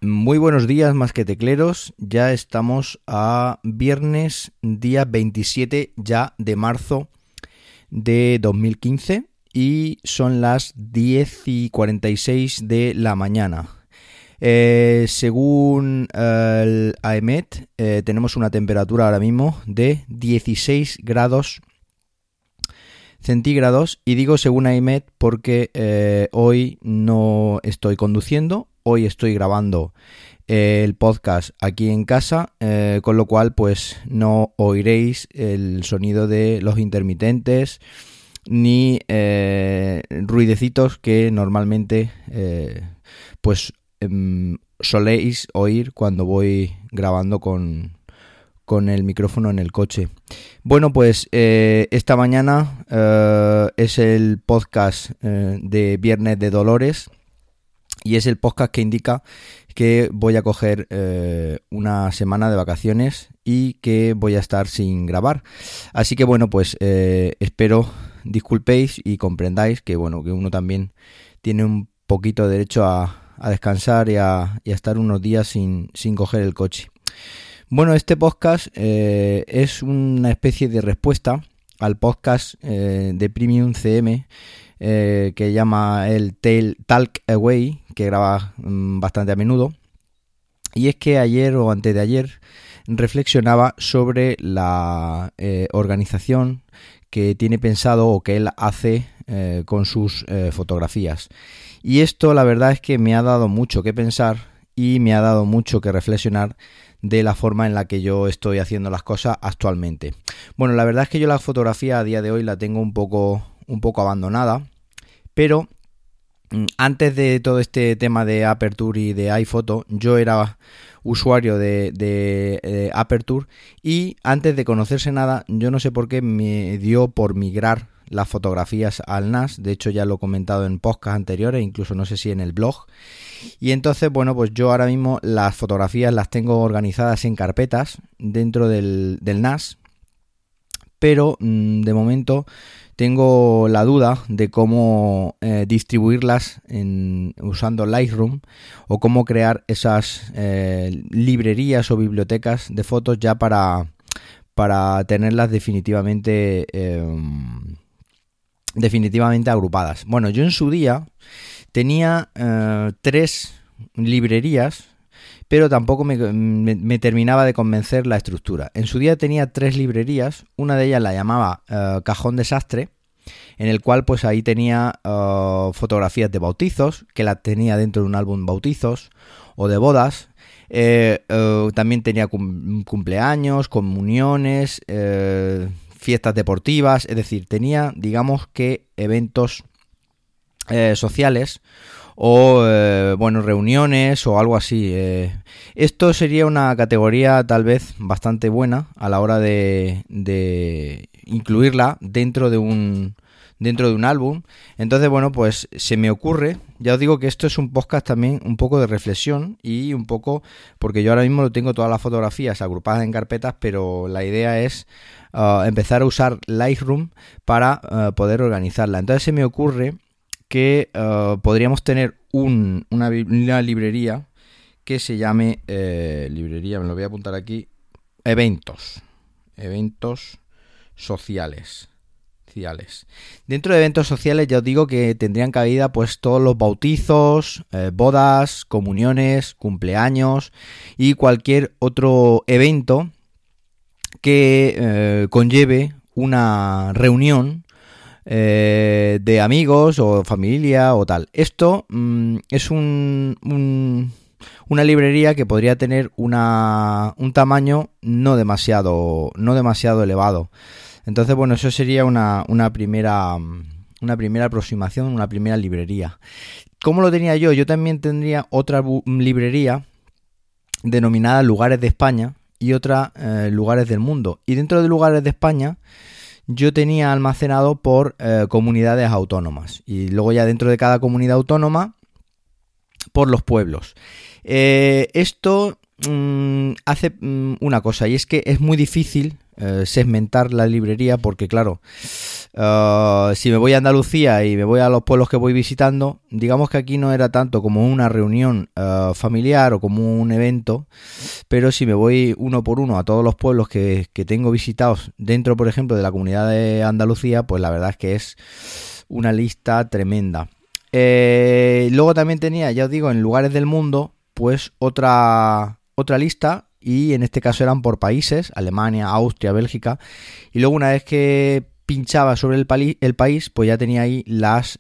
Muy buenos días, más que tecleros. Ya estamos a viernes, día 27 ya de marzo de 2015 y son las 10:46 de la mañana. Según el AEMET, tenemos una temperatura ahora mismo de 16 grados centígrados, y digo según AEMET porque hoy no estoy conduciendo. Hoy estoy grabando el podcast aquí en casa, con lo cual pues no oiréis el sonido de los intermitentes ni ruidecitos que normalmente soléis oír cuando voy grabando con el micrófono en el coche. Bueno, pues esta mañana es el podcast de Viernes de Dolores. Y es el podcast que indica que voy a coger una semana de vacaciones y que voy a estar sin grabar. Así que bueno, pues espero disculpéis y comprendáis que bueno, que uno también tiene un poquito de derecho a descansar y a estar unos días sin coger el coche. Bueno, este podcast es una especie de respuesta al podcast de Premium CM que llama el Talk Away, que graba bastante a menudo. Y es que ayer o antes de ayer reflexionaba sobre la organización que tiene pensado o que él hace con sus fotografías. Y esto la verdad es que me ha dado mucho que pensar y me ha dado mucho que reflexionar de la forma en la que yo estoy haciendo las cosas actualmente. Bueno, la verdad es que yo la fotografía a día de hoy la tengo un poco abandonada, pero antes de todo este tema de Aperture y de iPhoto, yo era usuario de Aperture, y antes de conocerse nada, yo no sé por qué me dio por migrar las fotografías al NAS. De hecho ya lo he comentado en podcasts anteriores, incluso no sé si en el blog. Y entonces, bueno, pues yo ahora mismo las fotografías las tengo organizadas en carpetas dentro del NAS, pero de momento tengo la duda de cómo distribuirlas usando Lightroom, o cómo crear esas librerías o bibliotecas de fotos ya para tenerlas definitivamente agrupadas. Bueno, yo en su día tenía 3 librerías, pero tampoco me terminaba de convencer la estructura. En su día tenía 3 librerías, una de ellas la llamaba Cajón Desastre, en el cual pues ahí tenía fotografías de bautizos, que las tenía dentro de un álbum bautizos o de bodas. También tenía cumpleaños, comuniones, fiestas deportivas, es decir, tenía, digamos que eventos sociales o reuniones o algo así. Esto sería una categoría tal vez bastante buena a la hora de incluirla dentro de un álbum. Entonces, bueno, pues se me ocurre, ya os digo que esto es un podcast también un poco de reflexión, y un poco porque yo ahora mismo lo tengo todas las fotografías agrupadas en carpetas, pero la idea es empezar a usar Lightroom para poder organizarla. Entonces se me ocurre que podríamos tener una librería que se llame librería, me lo voy a apuntar aquí, eventos sociales. Dentro de eventos sociales ya os digo que tendrían cabida pues todos los bautizos, bodas, comuniones, cumpleaños y cualquier otro evento que conlleve una reunión de amigos o familia o tal. Esto es una librería que podría tener un tamaño no demasiado elevado. Entonces, bueno, eso sería una primera aproximación, una primera librería. ¿Cómo lo tenía yo? Yo también tendría otra librería denominada Lugares de España y otra Lugares del Mundo. Y dentro de Lugares de España yo tenía almacenado por comunidades autónomas, y luego ya dentro de cada comunidad autónoma por los pueblos. Esto hace una cosa, y es que es muy difícil segmentar la librería, porque claro, si me voy a Andalucía y me voy a los pueblos que voy visitando, digamos que aquí no era tanto como una reunión familiar o como un evento, pero si me voy uno por uno a todos los pueblos que tengo visitados dentro, por ejemplo, de la Comunidad de Andalucía, pues la verdad es que es una lista tremenda. Luego también tenía, ya os digo, en lugares del mundo, pues otra lista, y en este caso eran por países: Alemania, Austria, Bélgica, y luego una vez que pinchaba sobre el país, pues ya tenía ahí las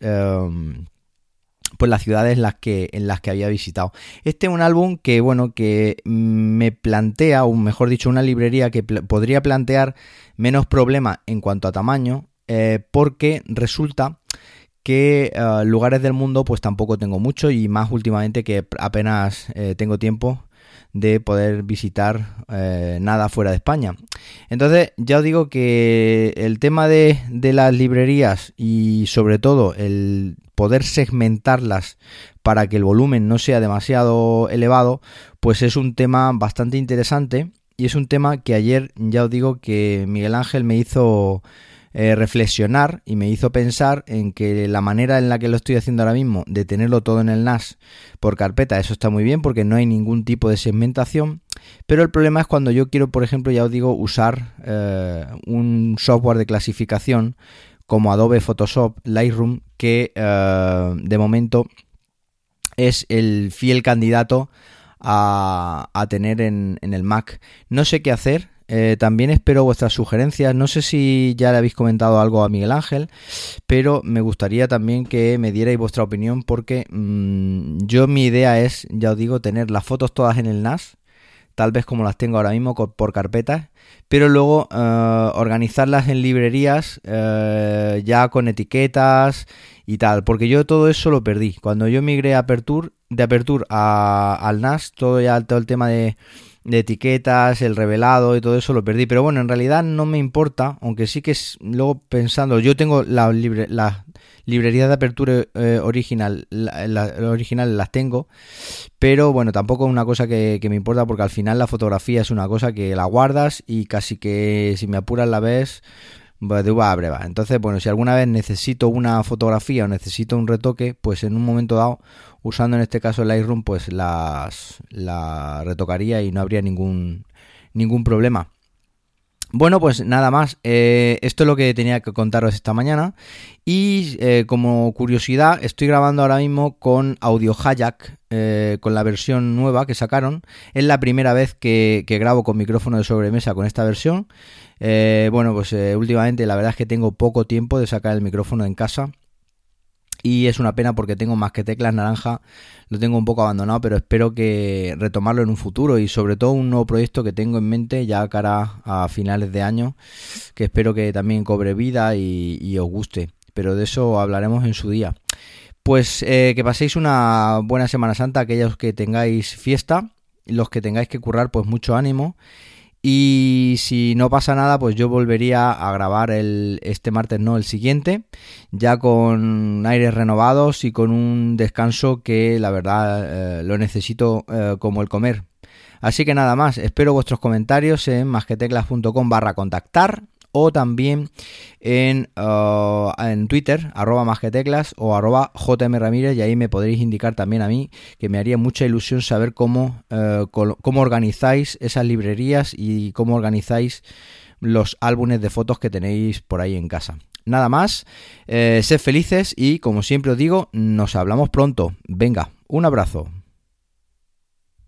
ciudades en las que había visitado. Este es un álbum que, bueno, que me plantea, o mejor dicho, una librería que podría plantear menos problemas en cuanto a tamaño, porque resulta que lugares del mundo pues tampoco tengo mucho, y más últimamente que apenas tengo tiempo de poder visitar nada fuera de España. Entonces ya os digo que el tema de las librerías, y sobre todo el poder segmentarlas para que el volumen no sea demasiado elevado, pues es un tema bastante interesante, y es un tema que ayer ya os digo que Miguel Ángel me hizo reflexionar y me hizo pensar en que la manera en la que lo estoy haciendo ahora mismo, de tenerlo todo en el NAS por carpeta, eso está muy bien porque no hay ningún tipo de segmentación, pero el problema es cuando yo quiero, por ejemplo, ya os digo, usar un software de clasificación como Adobe Photoshop Lightroom, que de momento es el fiel candidato a tener en el Mac. No sé qué hacer. También espero vuestras sugerencias. No sé si ya le habéis comentado algo a Miguel Ángel, pero me gustaría también que me dierais vuestra opinión, porque yo, mi idea es, ya os digo, tener las fotos todas en el NAS, tal vez como las tengo ahora mismo por carpetas, pero luego organizarlas en librerías ya con etiquetas y tal, porque yo todo eso lo perdí cuando yo migré de Aperture al NAS. Todo el tema de etiquetas, el revelado y todo eso lo perdí, pero bueno, en realidad no me importa, aunque sí que luego pensando, yo tengo la librería de Aperture original, las originales las tengo, pero bueno, tampoco es una cosa que me importa, porque al final la fotografía es una cosa que la guardas y casi que si me apuras la ves de uva a breva. Entonces, bueno, si alguna vez necesito una fotografía o necesito un retoque, pues en un momento dado, usando en este caso el Lightroom, pues la retocaría y no habría ningún problema. Bueno, pues nada más, esto es lo que tenía que contaros esta mañana, y como curiosidad estoy grabando ahora mismo con Audio Hijack, con la versión nueva que sacaron. Es la primera vez que grabo con micrófono de sobremesa con esta versión. Bueno, pues últimamente la verdad es que tengo poco tiempo de sacar el micrófono en casa, y es una pena porque tengo Más que Teclas Naranja, lo tengo un poco abandonado, pero espero que retomarlo en un futuro, y sobre todo un nuevo proyecto que tengo en mente ya cara a finales de año, que espero que también cobre vida y os guste, pero de eso hablaremos en su día. Pues que paséis una buena Semana Santa, aquellos que tengáis fiesta, los que tengáis que currar, pues mucho ánimo. Y si no pasa nada, pues yo volvería a grabar este martes, no, el siguiente, ya con aires renovados y con un descanso que la verdad lo necesito como el comer. Así que nada más, espero vuestros comentarios en masqueteclas.com/contactar, o también en Twitter, @masqueteclas o @jmramírez, y ahí me podréis indicar también a mí, que me haría mucha ilusión saber cómo organizáis esas librerías y cómo organizáis los álbumes de fotos que tenéis por ahí en casa. Nada más, sed felices y, como siempre os digo, nos hablamos pronto. Venga, un abrazo.